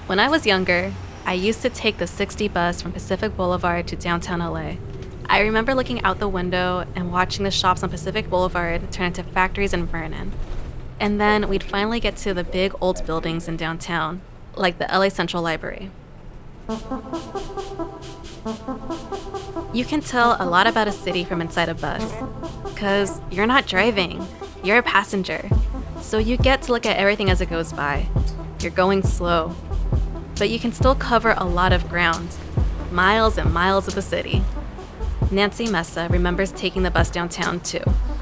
When I was younger, I used to take the 60 bus from Pacific Boulevard to downtown LA. I remember looking out the window and watching the shops on Pacific Boulevard turn into factories in Vernon. And then we'd finally get to the big old buildings in downtown, like the LA Central Library. You can tell a lot about a city from inside a bus, because you're not driving, you're a passenger. So you get to look at everything as it goes by. You're going slow, but you can still cover a lot of ground, miles and miles of the city. Nancy Mesa remembers taking the bus downtown too.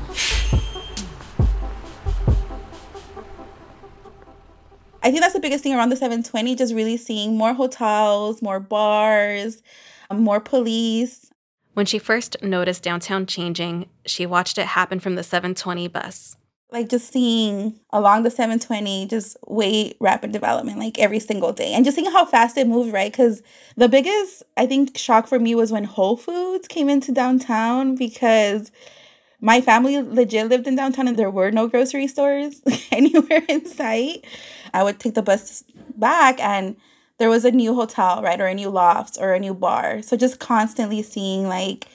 I think that's the biggest thing around the 720, just really seeing more hotels, more bars, more police. When she first noticed downtown changing, she watched it happen from the 720 bus. Like just seeing along the 720, just way rapid development, like every single day. And just seeing how fast it moved, right? Because the biggest, I think, shock for me was when Whole Foods came into downtown, because my family legit lived in downtown and there were no grocery stores anywhere in sight. I would take the bus back and there was a new hotel, right? Or a new loft or a new bar. So just constantly seeing like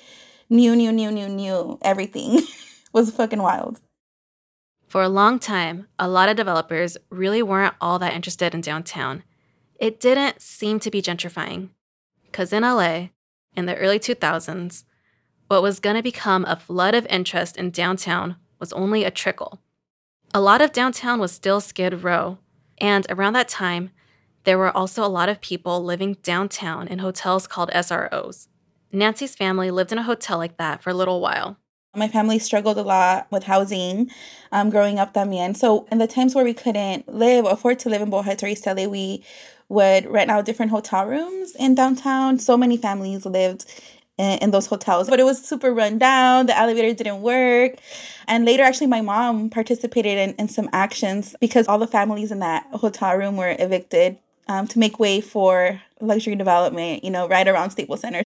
new, everything was fucking wild. For a long time, a lot of developers really weren't all that interested in downtown. It didn't seem to be gentrifying. Because in LA, in the early 2000s, what was going to become a flood of interest in downtown was only a trickle. A lot of downtown was still Skid Row, and around that time, there were also a lot of people living downtown in hotels called SROs. Nancy's family lived in a hotel like that for a little while. My family struggled a lot with housing growing up también. So in the times where we couldn't afford to live in Boa Heights or East LA, we would rent out different hotel rooms in downtown. So many families lived in those hotels, but it was super run down. The elevator didn't work. And later, actually, my mom participated in some actions because all the families in that hotel room were evicted to make way for luxury development, right around Staples Center.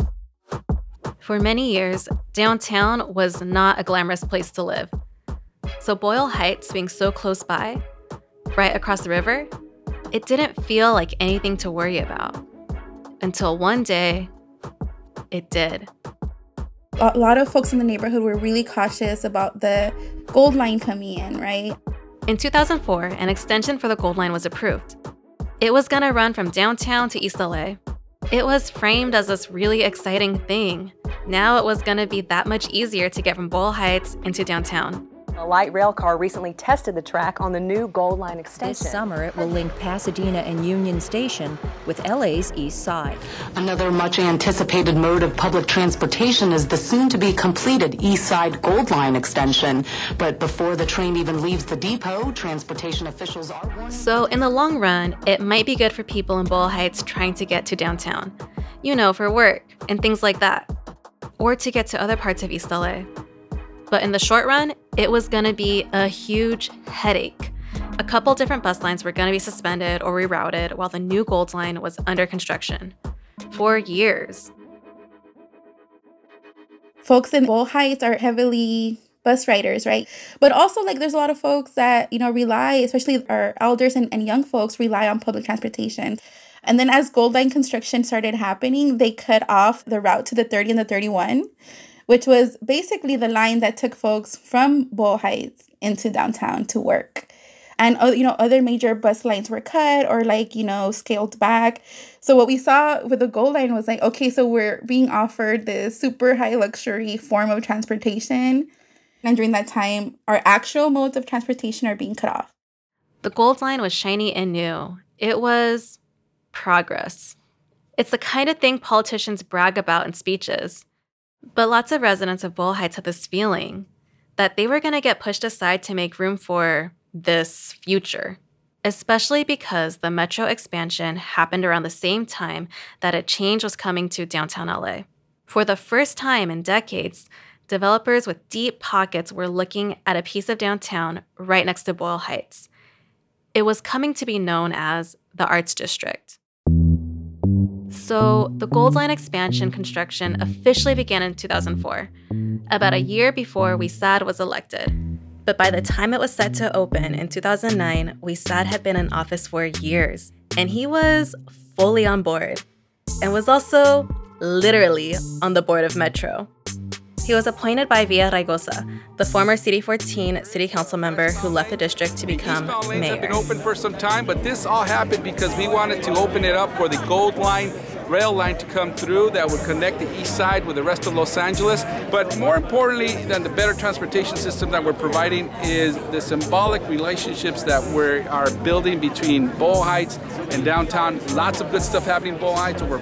For many years, downtown was not a glamorous place to live. So Boyle Heights being so close by, right across the river, it didn't feel like anything to worry about. Until one day, it did. A lot of folks in the neighborhood were really cautious about the Gold Line coming in, right? In 2004, an extension for the Gold Line was approved. It was going to run from downtown to East LA. It was framed as this really exciting thing. Now it was going to be that much easier to get from Boyle Heights into downtown. A light rail car recently tested the track on the new Gold Line extension. This summer, it will link Pasadena and Union Station with LA's East Side. Another much anticipated mode of public transportation is the soon-to-be completed East Side Gold Line extension. But before the train even leaves the depot, transportation officials are warning. So in the long run, it might be good for people in Boyle Heights trying to get to downtown. For work and things like that. Or to get to other parts of East LA. But in the short run, it was going to be a huge headache. A couple different bus lines were going to be suspended or rerouted while the new Gold Line was under construction. For years. Folks in Boyle Heights are heavily bus riders, right? But also, there's a lot of folks that, rely, especially our elders and young folks, rely on public transportation. And then as Gold Line construction started happening, they cut off the route to the 30 and the 31. Which was basically the line that took folks from Boyle Heights into downtown to work. And, other major bus lines were cut or, scaled back. So what we saw with the Gold Line was okay, so we're being offered this super high luxury form of transportation. And during that time, our actual modes of transportation are being cut off. The Gold Line was shiny and new. It was progress. It's the kind of thing politicians brag about in speeches. But lots of residents of Boyle Heights had this feeling that they were going to get pushed aside to make room for this future, especially because the metro expansion happened around the same time that a change was coming to downtown LA. For the first time in decades, developers with deep pockets were looking at a piece of downtown right next to Boyle Heights. It was coming to be known as the Arts District. So the Gold Line expansion construction officially began in 2004, about a year before WeSAD was elected. But by the time it was set to open in 2009, WeSAD had been in office for years, and he was fully on board and was also literally on the board of Metro. He was appointed by Villaraigosa, the former CD14 city council member who left the district to become Eastbound lanes have mayor. been open for some time, but this all happened because we wanted to open it up for the Gold Line rail line to come through that would connect the east side with the rest of Los Angeles. But more importantly than the better transportation system that we're providing is the symbolic relationships that we are building between Boyle Heights and downtown. Lots of good stuff happening in Boyle Heights. Over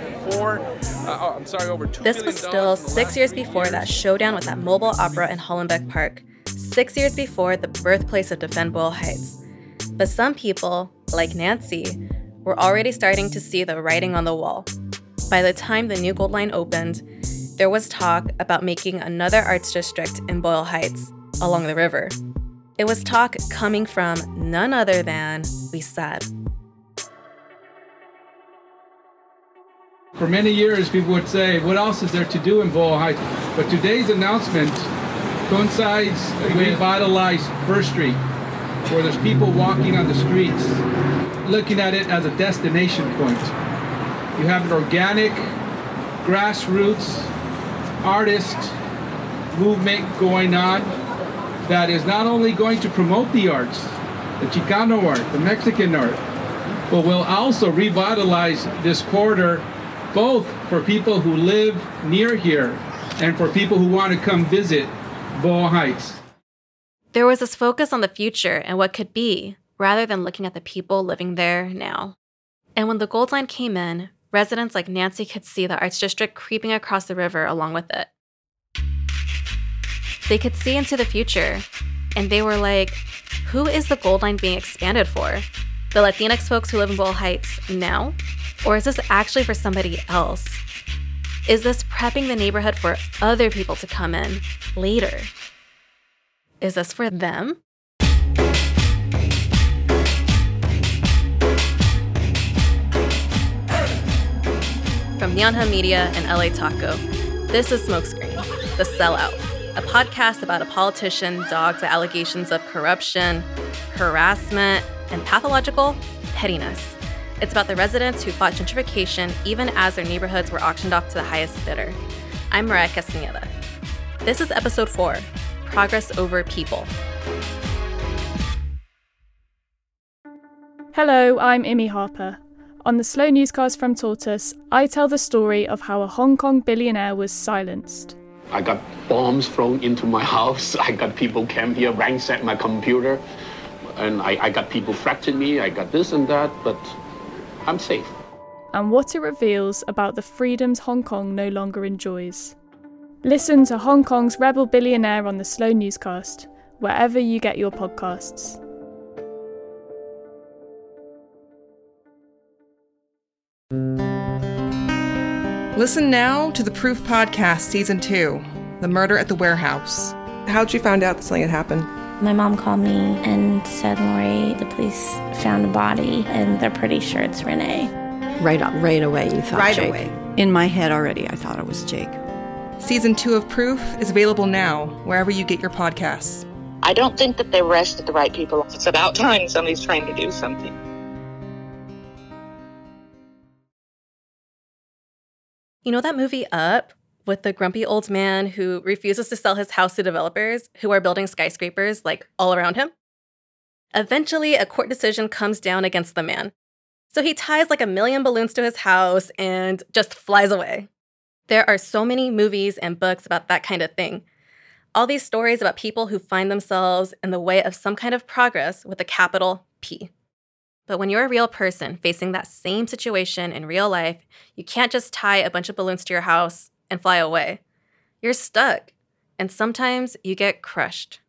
$2 This billion was still in the 6 last years 3 before years. that showdown with that mobile opera in Hollenbeck Park. 6 years before the birthplace of Defend Boyle Heights. But some people, like Nancy, were already starting to see the writing on the wall. By the time the new Gold Line opened, there was talk about making another arts district in Boyle Heights, along the river. It was talk coming from none other than Lizeth. For many years, people would say, what else is there to do in Boyle Heights? But today's announcement coincides with revitalized First Street, where there's people walking on the streets, looking at it as a destination point. You have an organic, grassroots, artist movement going on that is not only going to promote the arts, the Chicano art, the Mexican art, but will also revitalize this corridor both for people who live near here and for people who want to come visit Boyle Heights. There was this focus on the future and what could be, rather than looking at the people living there now. And when the Gold Line came in, residents like Nancy could see the arts district creeping across the river along with it. They could see into the future, and they were like, who is the Gold Line being expanded for? The Latinx folks who live in Boyle Heights now? Or is this actually for somebody else? Is this prepping the neighborhood for other people to come in later? Is this for them? From Neon Hum Media and LA Taco, this is Smokescreen, The Sellout, a podcast about a politician dogged by allegations of corruption, harassment, and pathological pettiness. It's about the residents who fought gentrification even as their neighborhoods were auctioned off to the highest bidder. I'm Mariah Castaneda. This is episode 4, Progress Over People. Hello, I'm Imi Harper. On the Slow Newscast from Tortoise, I tell the story of how a Hong Kong billionaire was silenced. I got bombs thrown into my house. I got people came here, ransacked my computer. And I got people threatening me. I got this and that, but I'm safe. And what it reveals about the freedoms Hong Kong no longer enjoys. Listen to Hong Kong's rebel billionaire on the Slow Newscast, wherever you get your podcasts. Listen now to the Proof Podcast Season 2, The Murder at the Warehouse. How'd you find out that something had happened? My mom called me and said, Lori, the police found a body and they're pretty sure it's Renee. Right away you thought Right Jake. away. In my head already I thought it was Jake. Season 2 of Proof is available now, wherever you get your podcasts. I don't think that they arrested the right people. It's about time somebody's trying to do something. You know that movie Up, with the grumpy old man who refuses to sell his house to developers who are building skyscrapers like all around him? Eventually, a court decision comes down against the man. So he ties like 1 million balloons to his house and just flies away. There are so many movies and books about that kind of thing. All these stories about people who find themselves in the way of some kind of progress with a capital P. But when you're a real person facing that same situation in real life, you can't just tie a bunch of balloons to your house and fly away. You're stuck, and sometimes you get crushed.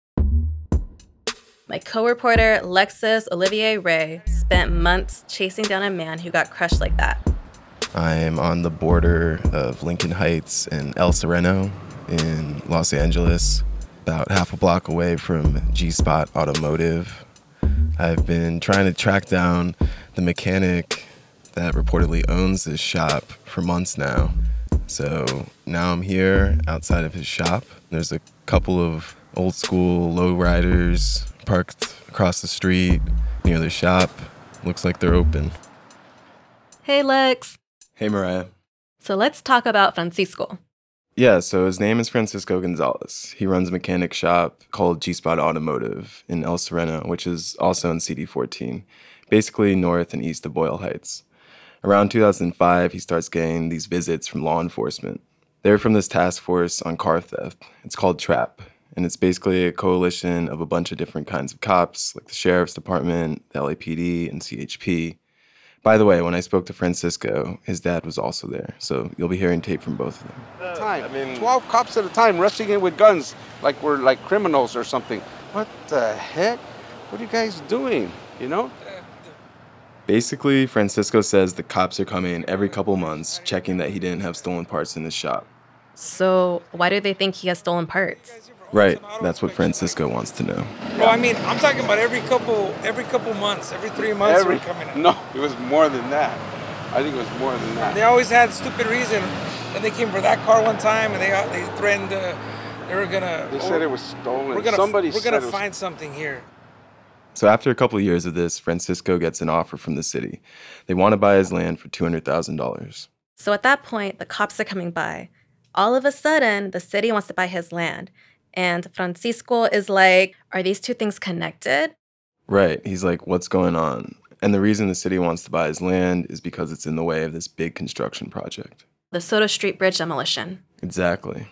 My co-reporter, Lexis Olivier Ray, spent months chasing down a man who got crushed like that. I'm on the border of Lincoln Heights and El Sereno in Los Angeles, about half a block away from G-Spot Automotive. I've been trying to track down the mechanic that reportedly owns this shop for months now. So now I'm here outside of his shop. There's a couple of old school lowriders parked across the street near the shop. Looks like they're open. Hey, Lex. Hey, Mariah. So let's talk about Francisco. Yeah, so his name is Francisco Gonzalez. He runs a mechanic shop called G-Spot Automotive in El Sereno, which is also in CD14, basically north and east of Boyle Heights. Around 2005, he starts getting these visits from law enforcement. They're from this task force on car theft. It's called TRAP, and it's basically a coalition of a bunch of different kinds of cops, like the Sheriff's Department, the LAPD, and CHP. By the way, when I spoke to Francisco, his dad was also there, so you'll be hearing tape from both of them. Time. 12 cops at a time rushing in with guns like we're like criminals or something. What the heck? What are you guys doing, you know? Basically, Francisco says the cops are coming every couple months, checking that he didn't have stolen parts in his shop. So why do they think he has stolen parts? Right, that's what Francisco wants to know. Well, I mean, I'm talking about every couple months, every 3 months we're coming out. No, it was more than that. I think it was more than that. They always had stupid reason. And they came for that car one time, and they threatened they were gonna. They said it was stolen. We're gonna find something here. So after a couple of years of this, Francisco gets an offer from the city. They want to buy his land for $200,000. So at that point, the cops are coming by. All of a sudden, the city wants to buy his land. And Francisco is like, are these two things connected? Right. He's like, what's going on? And the reason the city wants to buy his land is because it's in the way of this big construction project. The Soto Street Bridge demolition. Exactly.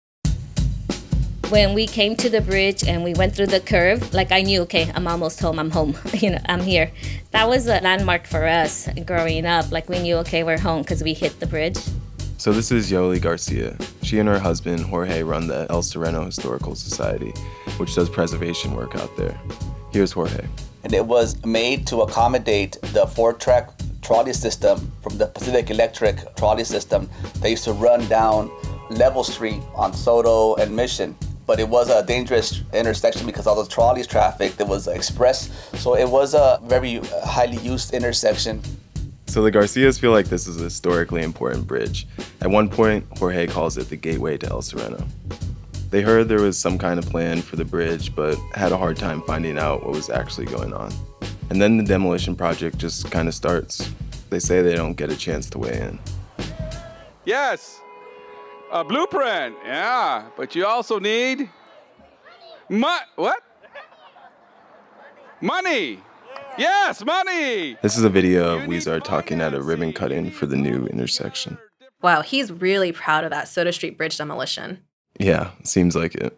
When we came to the bridge and we went through the curve, like I knew, okay, I'm almost home, I'm home, I'm here. That was a landmark for us growing up. Like we knew, okay, we're home because we hit the bridge. So this is Yoli Garcia. She and her husband, Jorge, run the El Sereno Historical Society, which does preservation work out there. Here's Jorge. And it was made to accommodate the 4-track trolley system from the Pacific Electric trolley system that used to run down Level Street on Soto and Mission. But it was a dangerous intersection because all the trolleys traffic, there was express. So it was a very highly used intersection. So the Garcias feel like this is a historically important bridge. At one point, Jorge calls it the gateway to El Sereno. They heard there was some kind of plan for the bridge, but had a hard time finding out what was actually going on. And then the demolition project just kind of starts. They say they don't get a chance to weigh in. Yes, a blueprint, yeah, but you also need what? Money. Yes, money! This is a video of Weezer talking at a ribbon cutting for the new intersection. Wow, he's really proud of that Soto Street Bridge demolition. Yeah, seems like it.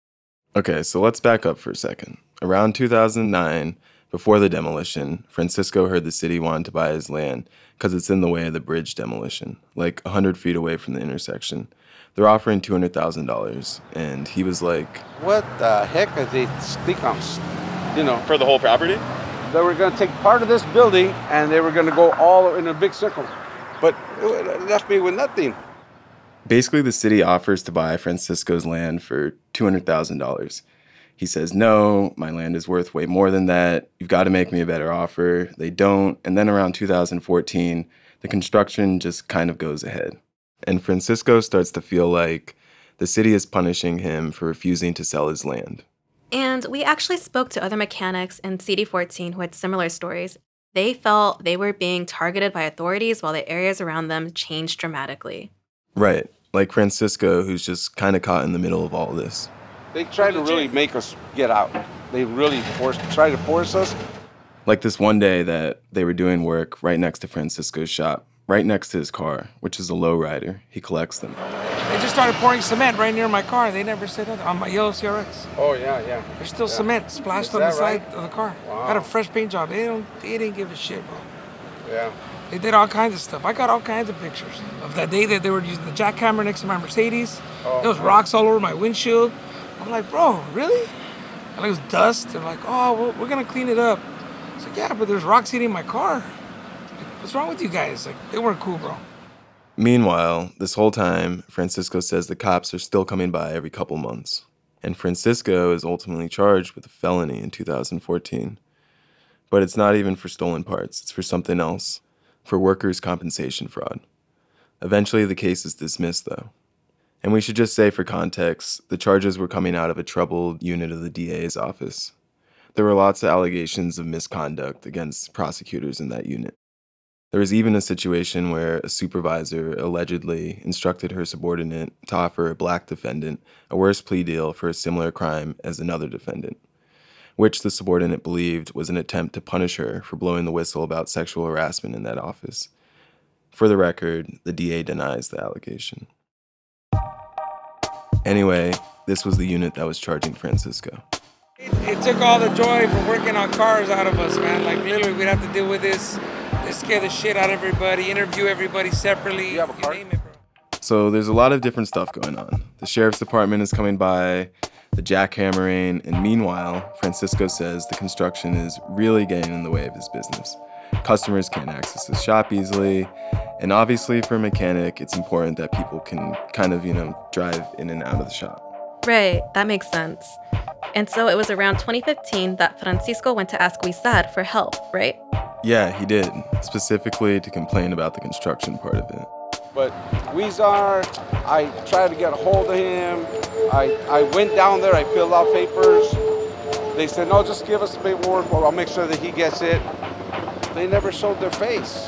Okay, so let's back up for a second. Around 2009, before the demolition, Francisco heard the city wanted to buy his land because it's in the way of the bridge demolition, like 100 feet away from the intersection. They're offering $200,000, and he was like, what the heck are they think I'm, For the whole property? They were going to take part of this building and they were going to go all in a big circle. But it left me with nothing. Basically, the city offers to buy Francisco's land for $200,000. He says, no, my land is worth way more than that. You've got to make me a better offer. They don't. And then around 2014, the construction just kind of goes ahead. And Francisco starts to feel like the city is punishing him for refusing to sell his land. And we actually spoke to other mechanics in CD14 who had similar stories. They felt they were being targeted by authorities while the areas around them changed dramatically. Right, like Francisco, who's just kind of caught in the middle of all this. They try to really make us get out. They really try to force us. Like this one day that they were doing work right next to Francisco's shop, right next to his car, which is a lowrider. He collects them. They just started pouring cement right near my car. They never said that on my yellow CRX. Oh, yeah. There's still cement splashed on the side of the car. Wow. Got a fresh paint job. They didn't give a shit, bro. Yeah. They did all kinds of stuff. I got all kinds of pictures of that day that they were using the jackhammer next to my Mercedes. There was rocks all over my windshield. I'm like, bro, really? And it was dust. They're like, oh, well, we're going to clean it up. I was like, yeah, but there's rocks hitting my car. Like, what's wrong with you guys? Like, they weren't cool, bro. Meanwhile, this whole time, Francisco says the cops are still coming by every couple months. And Francisco is ultimately charged with a felony in 2014. But it's not even for stolen parts. It's for something else, for workers' compensation fraud. Eventually, the case is dismissed, though. And we should just say for context, the charges were coming out of a troubled unit of the DA's office. There were lots of allegations of misconduct against prosecutors in that unit. There was even a situation where a supervisor allegedly instructed her subordinate to offer a black defendant a worse plea deal for a similar crime as another defendant, which the subordinate believed was an attempt to punish her for blowing the whistle about sexual harassment in that office. For the record, the DA denies the allegation. Anyway, this was the unit that was charging Francisco. It took all the joy from working on cars out of us, man. Like, literally, we'd have to deal with this. They scare the shit out of everybody, interview everybody separately. You have a car? You name it, bro. So there's a lot of different stuff going on. The sheriff's department is coming by, the jackhammering, and meanwhile, Francisco says the construction is really getting in the way of his business. Customers can't access his shop easily, and obviously for a mechanic, it's important that people can kind of, drive in and out of the shop. Right, that makes sense. And so it was around 2015 that Francisco went to ask Huizar for help, right? Yeah, he did, specifically to complain about the construction part of it. But Huizar, I tried to get a hold of him. I went down there, I filled out papers. They said, no, just give us the paperwork or I'll make sure that he gets it. They never showed their face.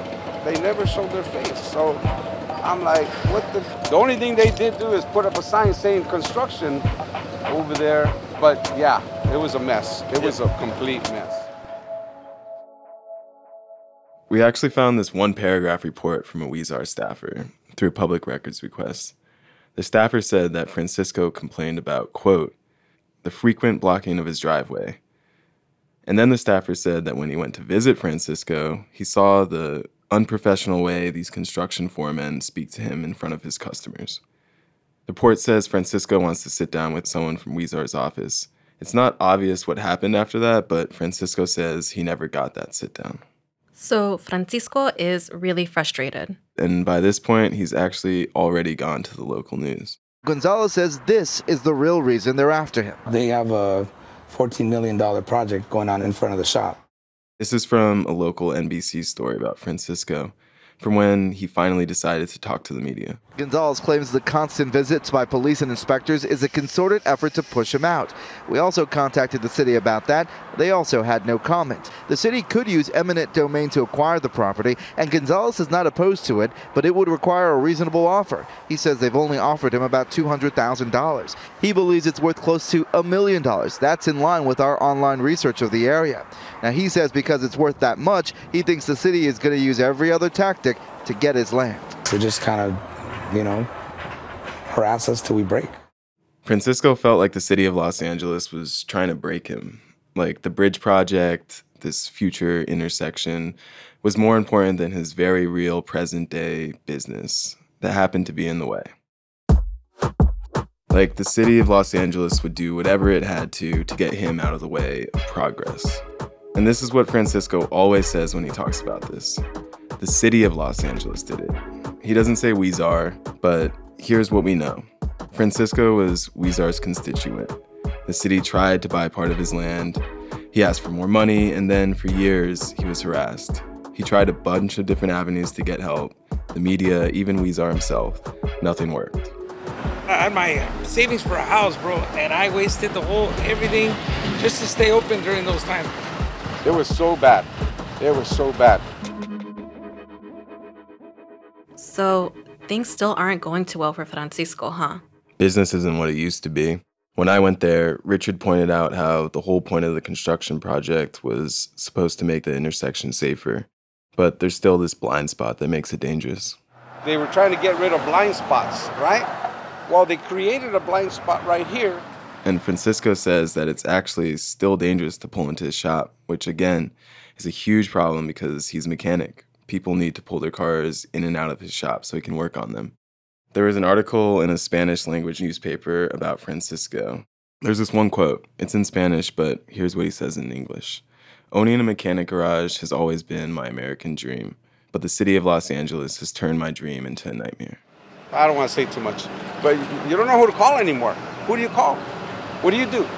So I'm like, what the? The only thing they did do is put up a sign saying construction over there. But yeah, it was a mess. It was a complete mess. We actually found this one-paragraph report from a Huizar staffer through a public records request. The staffer said that Francisco complained about, quote, the frequent blocking of his driveway. And then the staffer said that when he went to visit Francisco, he saw the unprofessional way these construction foremen speak to him in front of his customers. The report says Francisco wants to sit down with someone from Huizar's office. It's not obvious what happened after that, but Francisco says he never got that sit down. So Francisco is really frustrated. And by this point, he's actually already gone to the local news. Gonzalez says this is the real reason they're after him. They have a $14 million project going on in front of the shop. This is from a local NBC story about Francisco, from when he finally decided to talk to the media. Gonzalez claims the constant visits by police and inspectors is a concerted effort to push him out. We also contacted the city about that. They also had no comment. The city could use eminent domain to acquire the property, and Gonzalez is not opposed to it, but it would require a reasonable offer. He says they've only offered him about $200,000. He believes it's worth close to $1 million. That's in line with our online research of the area. Now, he says because it's worth that much, he thinks the city is going to use every other tactic to get his land. To just kind of, harass us till we break. Francisco felt like the city of Los Angeles was trying to break him. Like the bridge project, this future intersection, was more important than his very real present-day business that happened to be in the way. Like the city of Los Angeles would do whatever it had to get him out of the way of progress. And this is what Francisco always says when he talks about this. The city of Los Angeles did it. He doesn't say Huizar, but here's what we know. Francisco was Huizar's constituent. The city tried to buy part of his land. He asked for more money, and then for years, he was harassed. He tried a bunch of different avenues to get help. The media, even Huizar himself. Nothing worked. I had my savings for a house, bro, and I wasted everything just to stay open during those times. It was so bad. So things still aren't going too well for Francisco, huh? Business isn't what it used to be. When I went there, Richard pointed out how the whole point of the construction project was supposed to make the intersection safer. But there's still this blind spot that makes it dangerous. They were trying to get rid of blind spots, right? Well, they created a blind spot right here. And Francisco says that it's actually still dangerous to pull into his shop, which again is a huge problem because he's a mechanic. People need to pull their cars in and out of his shop so he can work on them. There was an article in a Spanish language newspaper about Francisco. There's this one quote. It's in Spanish, but here's what he says in English. Owning a mechanic garage has always been my American dream, but the city of Los Angeles has turned my dream into a nightmare. I don't want to say too much, but you don't know who to call anymore. Who do you call? What do you do?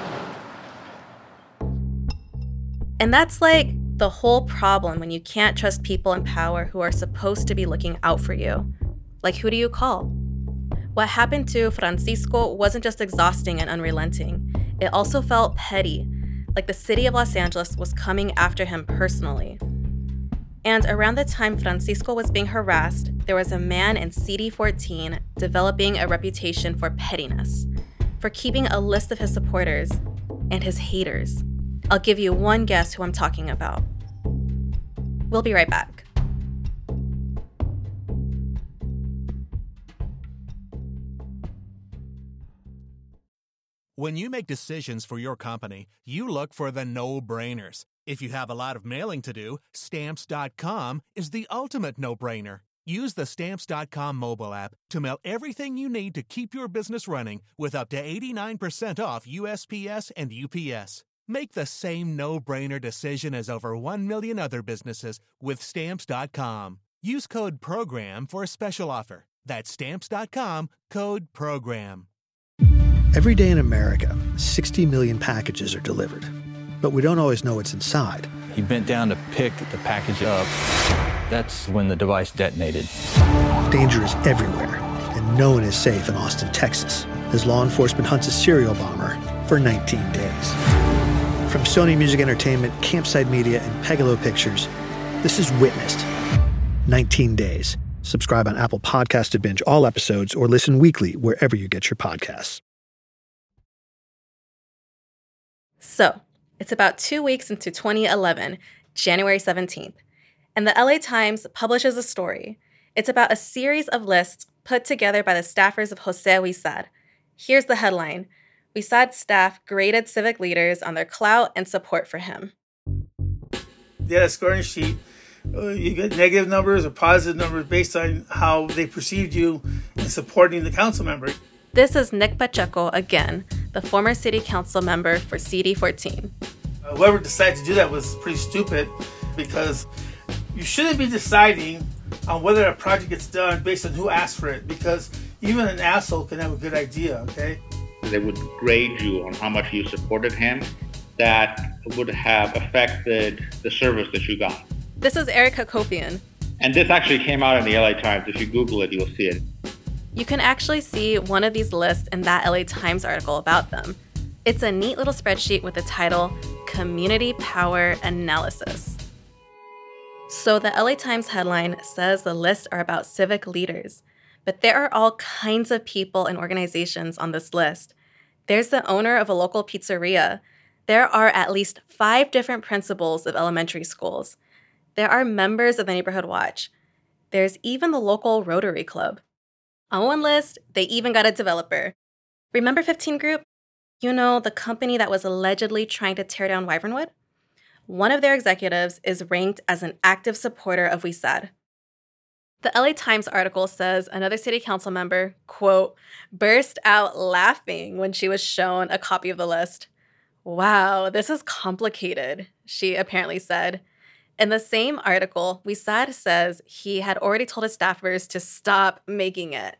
And that's like the whole problem when you can't trust people in power who are supposed to be looking out for you. Like, who do you call? What happened to Francisco wasn't just exhausting and unrelenting. It also felt petty, like the city of Los Angeles was coming after him personally. And around the time Francisco was being harassed, there was a man in CD14 developing a reputation for pettiness, for keeping a list of his supporters and his haters. I'll give you one guess who I'm talking about. We'll be right back. When you make decisions for your company, you look for the no-brainers. If you have a lot of mailing to do, Stamps.com is the ultimate no-brainer. Use the Stamps.com mobile app to mail everything you need to keep your business running with up to 89% off USPS and UPS. Make the same no-brainer decision as over 1 million other businesses with Stamps.com. Use code PROGRAM for a special offer. That's Stamps.com, code PROGRAM. Every day in America, 60 million packages are delivered. But we don't always know what's inside. He bent down to pick the package up. That's when the device detonated. Danger is everywhere, and no one is safe in Austin, Texas, as law enforcement hunts a serial bomber for 19 days. From Sony Music Entertainment, Campside Media, and Pegalo Pictures, this is Witnessed. 19 Days. Subscribe on Apple Podcasts to binge all episodes or listen weekly wherever you get your podcasts. So, it's about 2 weeks into 2011, January 17th, and the LA Times publishes a story. It's about a series of lists put together by the staffers of Jose Huizar. Here's the headline. Huizar's staff graded civic leaders on their clout and support for him. They had a scoring sheet. You get negative numbers or positive numbers based on how they perceived you in supporting the council member. This is Nick Pacheco again, the former city council member for CD14. Whoever decided to do that was pretty stupid, because you shouldn't be deciding on whether a project gets done based on who asked for it, because even an asshole can have a good idea, okay? They would grade you on how much you supported him. That would have affected the service that you got. This is Eric Hakopian. And this actually came out in the LA Times. If you Google it, you'll see it. You can actually see one of these lists in that LA Times article about them. It's a neat little spreadsheet with the title, Community Power Analysis. So the LA Times headline says the lists are about civic leaders, but there are all kinds of people and organizations on this list. There's the owner of a local pizzeria. There are at least 5 different principals of elementary schools. There are members of the Neighborhood Watch. There's even the local Rotary Club. On one list, they even got a developer. Remember 15 Group? You know, the company that was allegedly trying to tear down Wyvernwood? One of their executives is ranked as an active supporter of Huizar. The LA Times article says another city council member, quote, burst out laughing when she was shown a copy of the list. Wow, this is complicated, she apparently said. In the same article, Huizar says he had already told his staffers to stop making it.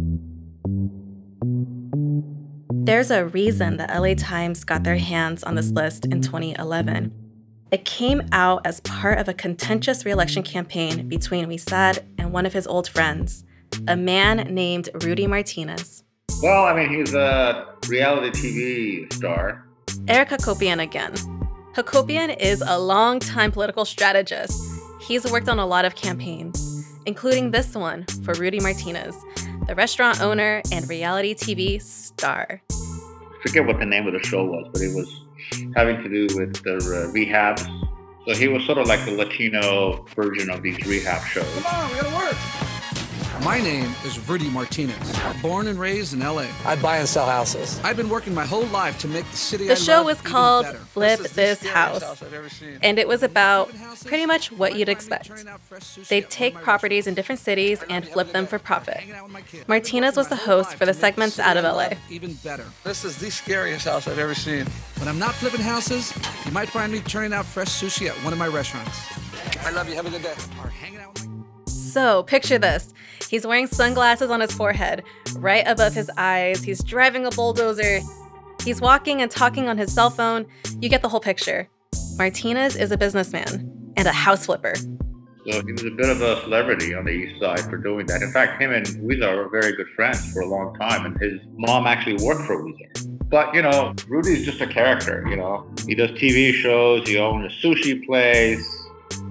There's a reason the LA Times got their hands on this list in 2011. It came out as part of a contentious re-election campaign between Huizar and one of his old friends, a man named Rudy Martinez. Well, I mean, he's a reality TV star. Eric Hakopian again. Hakopian is a long-time political strategist. He's worked on a lot of campaigns, including this one for Rudy Martinez, the restaurant owner and reality TV star. I forget what the name of the show was, but it was having to do with the rehabs. So he was sort of like the Latino version of these rehab shows. Come on, we gotta work. My name is Rudy Martinez, born and raised in LA. I buy and sell houses. I've been working my whole life to make the city The show was called Flip This House, and it was about pretty much what you'd expect. They'd take properties in different cities and flip them for profit. Martinez was the host for the segments out of LA. Even better. This is the scariest house I've ever seen. When I'm not flipping houses, you might find me turning out fresh sushi at one of my restaurants. I love you. Have a good day. Or hanging out with my... So, picture this. He's wearing sunglasses on his forehead, right above his eyes. He's driving a bulldozer. He's walking and talking on his cell phone. You get the whole picture. Martinez is a businessman and a house flipper. So he was a bit of a celebrity on the East Side for doing that. In fact, him and Huizar were very good friends for a long time, and his mom actually worked for Huizar. But, you know, Rudy's just a character, you know. He does TV shows, he owns a sushi place.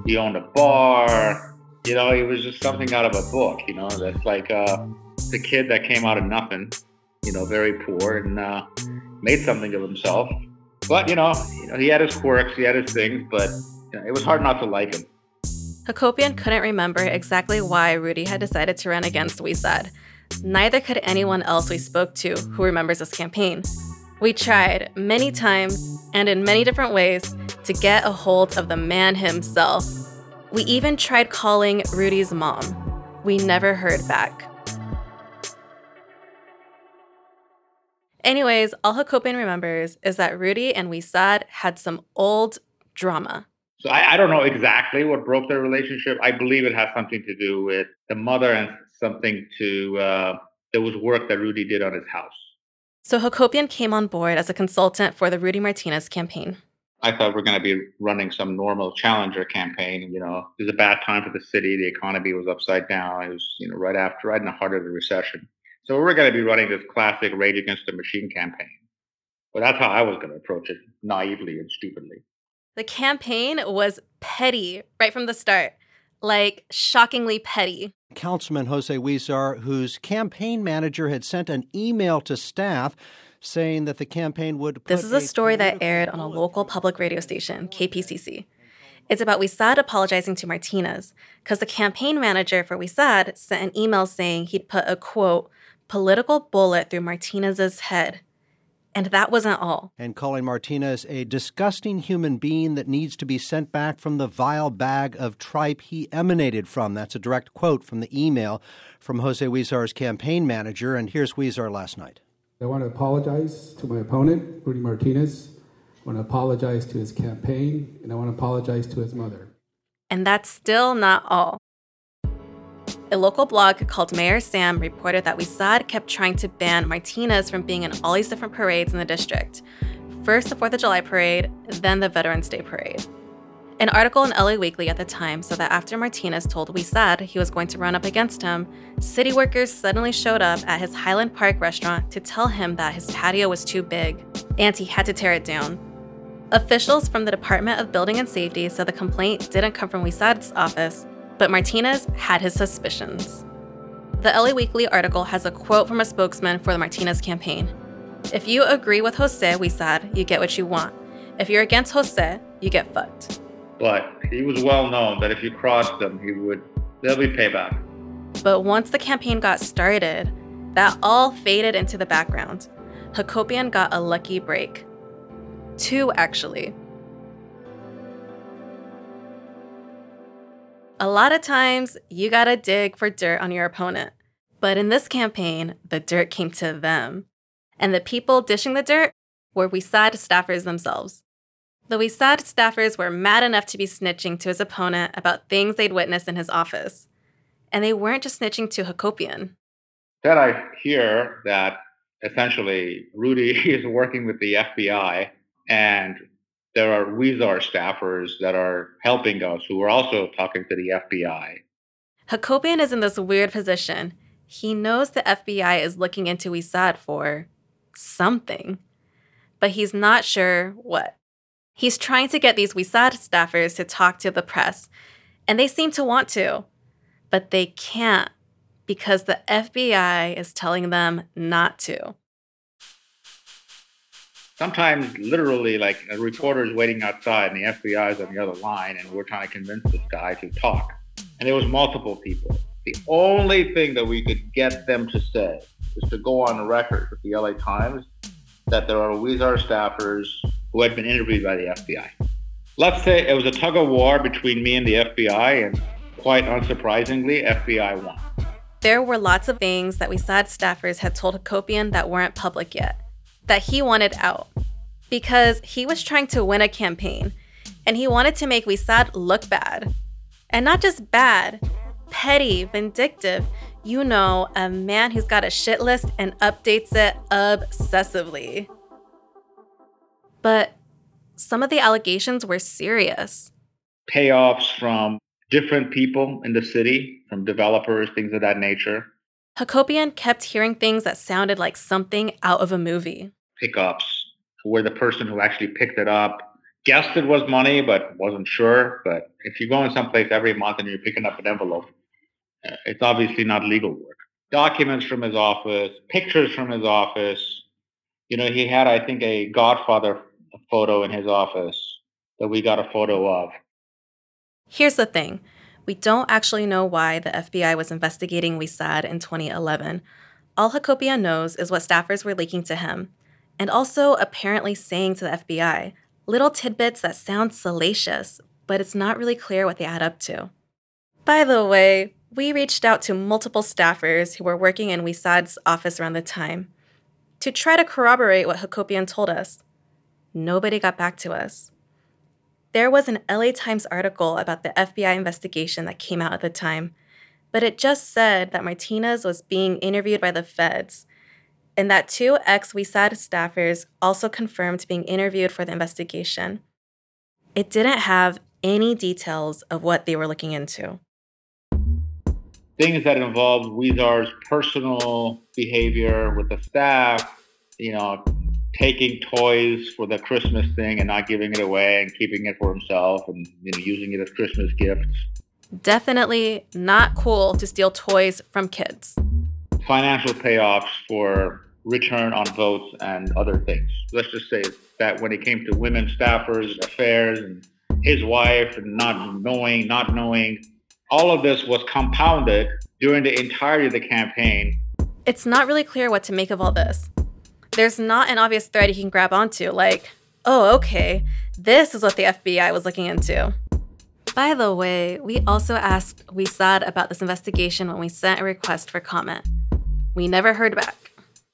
He owned a bar. You know, he was just something out of a book, you know. That's like the kid that came out of nothing, you know, very poor, and made something of himself. But, you know, he had his quirks, he had his things, but you know, it was hard not to like him. Hakopian couldn't remember exactly why Rudy had decided to run against Wisad. Neither could anyone else we spoke to who remembers this campaign. We tried many times and in many different ways to get a hold of the man himself. We even tried calling Rudy's mom. We never heard back. Anyways, all Hakopian remembers is that Rudy and Wisad had some old drama. So I don't know exactly what broke their relationship. I believe it has something to do with the mother and something to, there was work that Rudy did on his house. So Hakopian came on board as a consultant for the Rudy Martinez campaign. I thought we're going to be running some normal challenger campaign. You know, it was a bad time for the city. The economy was upside down. It was, you know, right in the heart of the recession. So we're going to be running this classic Rage Against the Machine campaign. But that's how I was going to approach it, naively and stupidly. The campaign was petty right from the start, like shockingly petty. Councilman Jose Huizar, whose campaign manager had sent an email to staff saying that the campaign would... This is a story that aired on a local public radio station, KPCC. It's about Wisad apologizing to Martinez because the campaign manager for Wisad sent an email saying he'd put a, quote, political bullet through Martinez's head. And that wasn't all. And calling Martinez a disgusting human being that needs to be sent back from the vile bag of tripe he emanated from. That's a direct quote from the email from Jose Huizar's campaign manager. And here's Huizar last night. I want to apologize to my opponent, Rudy Martinez. I want to apologize to his campaign, and I want to apologize to his mother. And that's still not all. A local blog called Mayor Sam reported that Wisad kept trying to ban Martinez from being in all these different parades in the district. First the 4th of July parade, then the Veterans Day parade. An article in LA Weekly at the time said that after Martinez told Wisad he was going to run up against him, city workers suddenly showed up at his Highland Park restaurant to tell him that his patio was too big and he had to tear it down. Officials from the Department of Building and Safety said the complaint didn't come from Wisad's office, but Martinez had his suspicions. The LA Weekly article has a quote from a spokesman for the Martinez campaign. If you agree with Jose Wisad, you get what you want. If you're against Jose, you get fucked. But he was well known that if you crossed them, there'll be payback. But once the campaign got started, that all faded into the background. Hakopian got a lucky break. 2, actually. A lot of times, you gotta dig for dirt on your opponent. But in this campaign, the dirt came to them. And the people dishing the dirt were Wisad staffers themselves. The Wisad staffers were mad enough to be snitching to his opponent about things they'd witnessed in his office. And they weren't just snitching to Hakopian. Then I hear that essentially Rudy is working with the FBI, and there are Huizar staffers that are helping us who are also talking to the FBI. Hakopian is in this weird position. He knows the FBI is looking into Wisad for something, but he's not sure what. He's trying to get these Wisad staffers to talk to the press, and they seem to want to, but they can't because the FBI is telling them not to. Sometimes literally like a reporter is waiting outside and the FBI is on the other line and we're trying to convince this guy to talk. And there was multiple people. The only thing that we could get them to say is to go on the record with the LA Times that there are Huizar staffers who had been interviewed by the FBI. Let's say it was a tug of war between me and the FBI, and quite unsurprisingly, FBI won. There were lots of things that Wisad staffers had told Hakopian that weren't public yet, that he wanted out, because he was trying to win a campaign, and he wanted to make Wisad look bad. And not just bad, petty, vindictive. You know, a man who's got a shit list and updates it obsessively. But some of the allegations were serious. Payoffs from different people in the city, from developers, things of that nature. Hakopian kept hearing things that sounded like something out of a movie. Pickups, where the person who actually picked it up guessed it was money, but wasn't sure. But if you're going someplace every month and you're picking up an envelope, it's obviously not legal work. Documents from his office, pictures from his office. He had, I think, a Godfather photo in his office that we got a photo of. Here's the thing. We don't actually know why the FBI was investigating WeSad in 2011. All Hakopian knows is what staffers were leaking to him, and also apparently saying to the FBI, little tidbits that sound salacious, but it's not really clear what they add up to. By the way, we reached out to multiple staffers who were working in WeSad's office around the time to try to corroborate what Hakopian told us. Nobody got back to us. There was an LA Times article about the FBI investigation that came out at the time, but it just said that Martinez was being interviewed by the feds, and that 2 ex-WeSad staffers also confirmed being interviewed for the investigation. It didn't have any details of what they were looking into. Things that involved Weezar's personal behavior with the staff, taking toys for the Christmas thing and not giving it away and keeping it for himself and using it as Christmas gifts. Definitely not cool to steal toys from kids. Financial payoffs for return on votes and other things. Let's just say that when it came to women staffers, affairs, and his wife, and not knowing, all of this was compounded during the entirety of the campaign. It's not really clear what to make of all this. There's not an obvious thread you can grab onto, like, oh, okay, this is what the FBI was looking into. By the way, we also asked WeSad about this investigation when we sent a request for comment. We never heard back.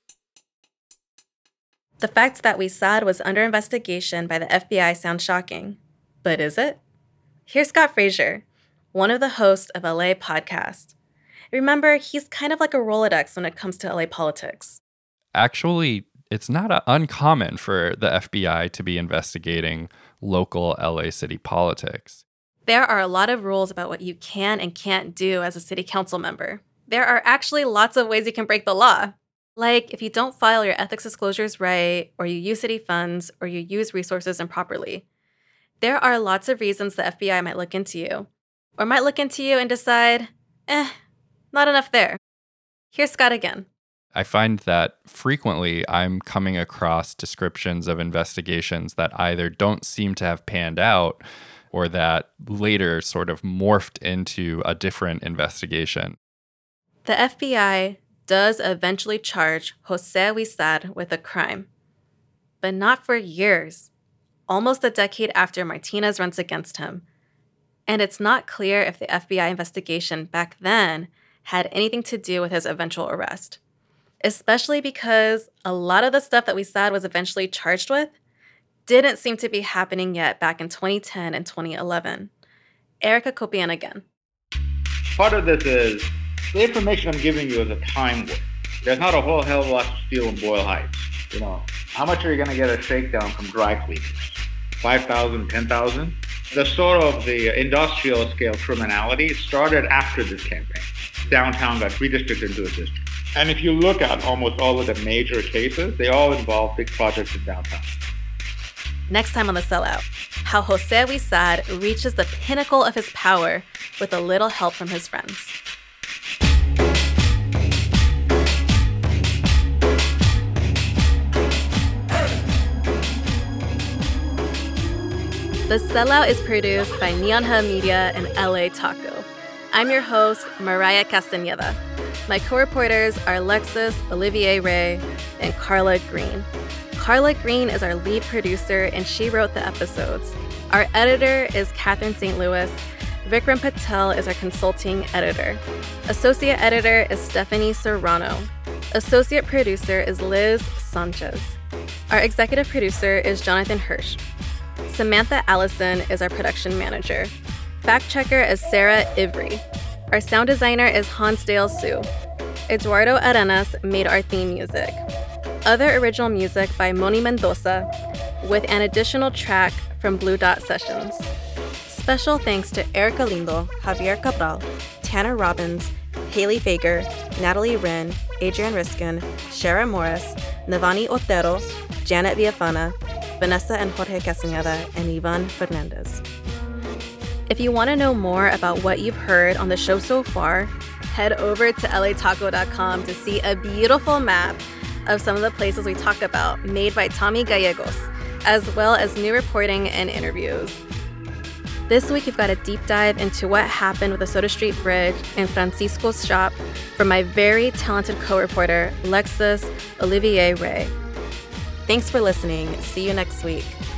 The fact that WeSad was under investigation by the FBI sounds shocking, but is it? Here's Scott Frazier, one of the hosts of LA Podcast. Remember, he's kind of like a Rolodex when it comes to LA politics. Actually, it's not uncommon for the FBI to be investigating local LA city politics. There are a lot of rules about what you can and can't do as a city council member. There are actually lots of ways you can break the law. Like if you don't file your ethics disclosures right, or you use city funds, or you use resources improperly. There are lots of reasons the FBI might look into you. Or might look into you and decide, not enough there. Here's Scott again. I find that frequently I'm coming across descriptions of investigations that either don't seem to have panned out or that later sort of morphed into a different investigation. The FBI does eventually charge Jose WeSad with a crime, but not for years, almost a decade after Martinez runs against him. And it's not clear if the FBI investigation back then had anything to do with his eventual arrest. Especially because a lot of the stuff that WeSad was eventually charged with didn't seem to be happening yet back in 2010 and 2011. Eric Hakopian again. Part of this is the information I'm giving you is a time warp. There's not a whole hell of a lot to steal in Boyle Heights. How much are you going to get a shakedown from dry cleaners? 5,000, 10,000? The sort of the industrial scale criminality started after this campaign. Downtown got redistricted into a district. And if you look at almost all of the major cases, they all involve big projects in downtown. Next time on The Sellout, how Jose WeSad reaches the pinnacle of his power with a little help from his friends. The Sellout is produced by Neon Hub Media and LA Taco. I'm your host, Mariah Castañeda. My co-reporters are Alexis Olivier Ray and Carla Green. Carla Green is our lead producer, and she wrote the episodes. Our editor is Catherine St. Louis. Vikram Patel is our consulting editor. Associate editor is Stephanie Serrano. Associate producer is Liz Sanchez. Our executive producer is Jonathan Hirsch. Samantha Allison is our production manager. Fact checker is Sarah Ivry. Our sound designer is Hansdale Sue. Eduardo Arenas made our theme music. Other original music by Moni Mendoza, with an additional track from Blue Dot Sessions. Special thanks to Erica Lindo, Javier Cabral, Tanner Robbins, Haley Fager, Natalie Wren, Adrian Riskin, Shara Morris, Navani Otero, Janet Villafana, Vanessa and Jorge Castañeda, and Ivan Fernandez. If you want to know more about what you've heard on the show so far, head over to lataco.com to see a beautiful map of some of the places we talk about made by Tommy Gallegos, as well as new reporting and interviews. This week, we've got a deep dive into what happened with the Soda Street Bridge and Francisco's shop from my very talented co-reporter, Lexus Olivier Ray. Thanks for listening. See you next week.